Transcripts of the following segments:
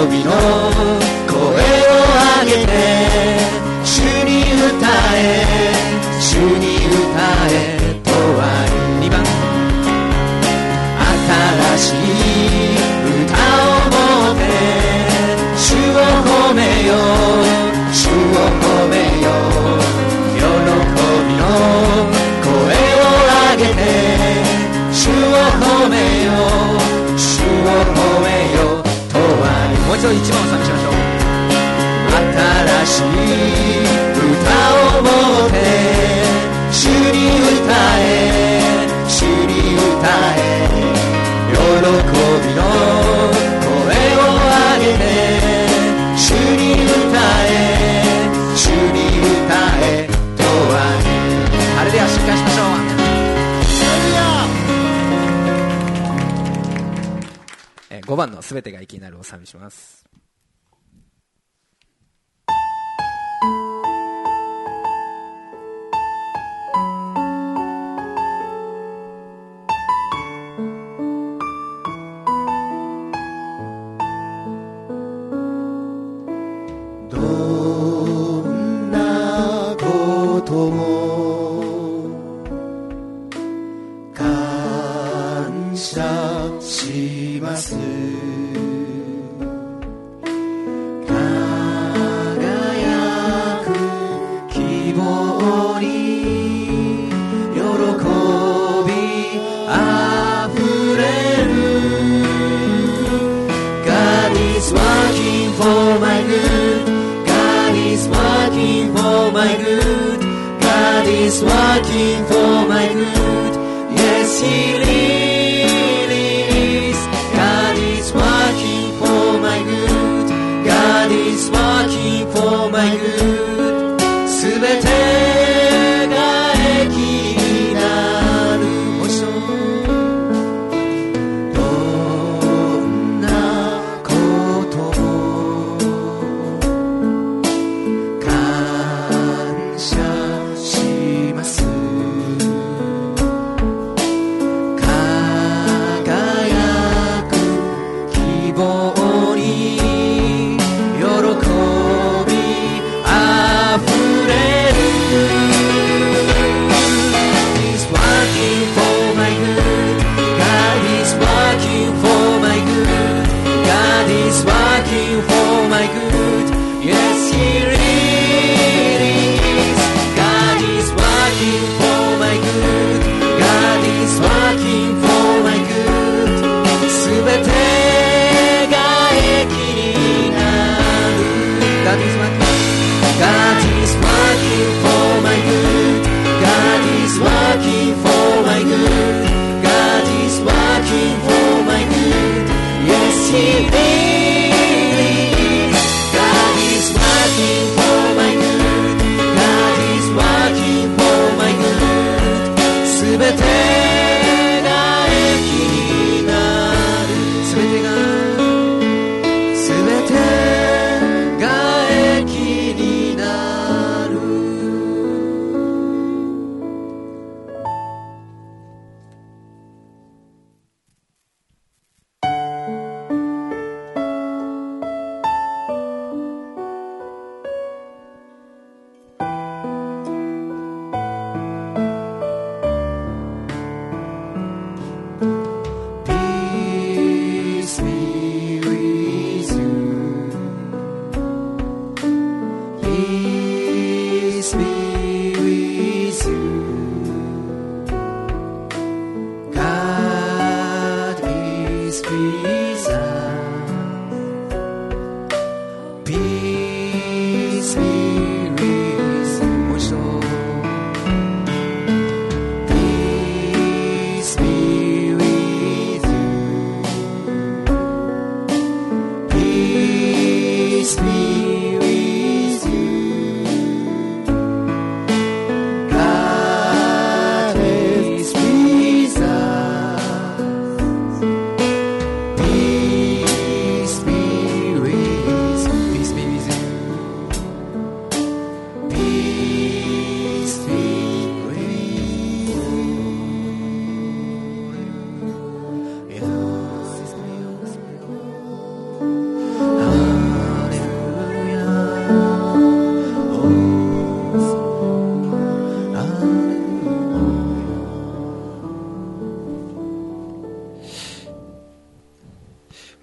びの声を上げて主に歌え主に歌えとは2番新しい歌を持って主を褒めよ主を褒めよ喜びの声を上げて主を褒めよ主を褒めよとはもう一度1番を賛美しましょう。新しい歌を持って主に歌え主に歌え喜びの声を上げて主に歌え主に歌えとはあれではしっかりしましょう。5番のすべてが息になるを賛美します。 どんなことも感謝します輝く希望に喜びあふれる God is working for my good God is working for my good God is working for my good Yes He is God is working for my good God is working for my good すべてが益になるもしょどんなことも感謝します輝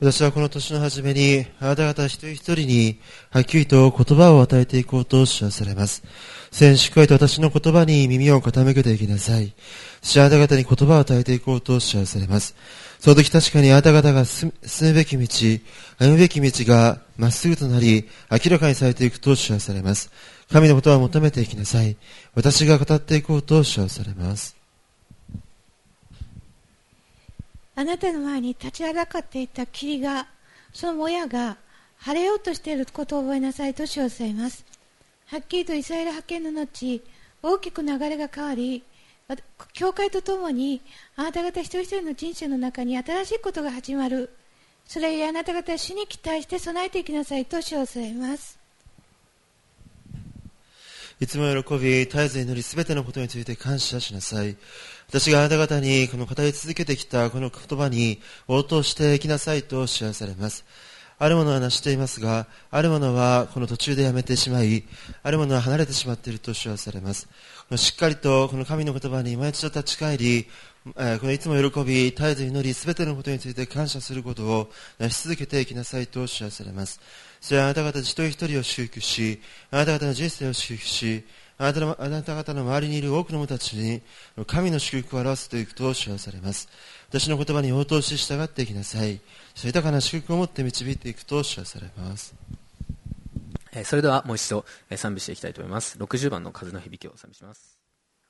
私はこの年の初めに、あなた方一人一人に、はっきりと言葉を与えていこうと知らされます。先しっかりと私の言葉に耳を傾けていきなさい。あなた方に言葉を与えていこうと知らされます。その時確かにあなた方が進むべき道、歩むべき道がまっすぐとなり、明らかにされていくと知らされます。神のことは求めていきなさい。私が語っていこうと知らされます。 あなたの前に立ちはだかっていた霧が、そのもやが晴れようとしていることを覚えなさいと知らされます。はっきりとイスラエル派遣の後、大きく流れが変わり、教会とともにあなた方一人一人の人生の中に新しいことが始まる。それゆえあなた方は主に期待して備えていきなさいと知らされます。 いつも喜び、絶えず祈り、すべてのことについて感謝しなさい。私があなた方にこの語り続けてきたこの言葉に応答していきなさいと知らされます。あるものは成していますが、あるものはこの途中でやめてしまい、あるものは離れてしまっていると知らされます。しっかりとこの神の言葉に今一度立ち返り、このいつも喜び、絶えず祈り、すべてのことについて感謝することをし続けていきなさいと知らされます。それはあなた方一人一人を祝福し、あなた方の人生を祝福し、あなた方の周りにいる多くの者たちに神の祝福を表すということを知らされます。私の言葉に応答し従っていきなさい。豊かな祝福を持って導いていくと知らされます。 それではもう一度賛美していきたいと思います。60番の風の響きを賛美します。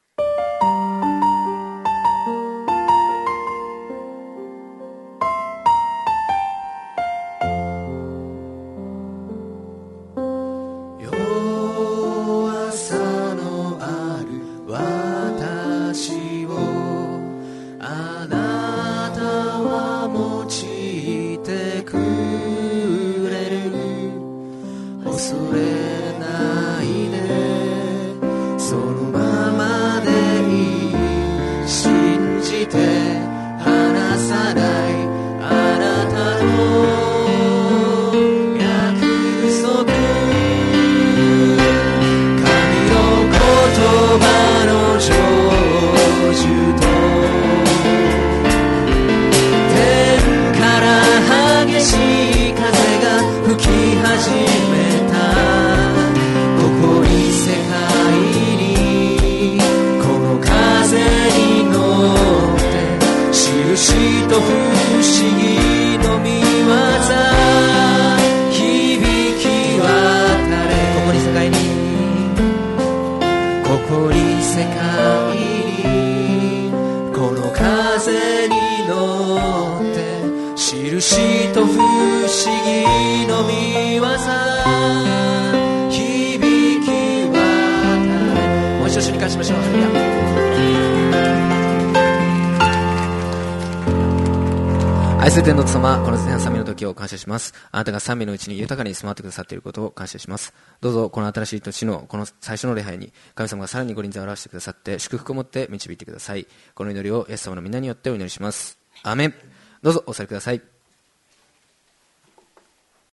愛する天の父様、この賛美の時を感謝します。あなたが賛美のうちに豊かに住まってくださっていることを感謝します。どうぞこの新しい年のこの最初の礼拝に神様がさらにご臨在を表してくださって祝福を持って導いてください。この祈りをイエス様の皆によってお祈りします。アーメン。どうぞお座りください。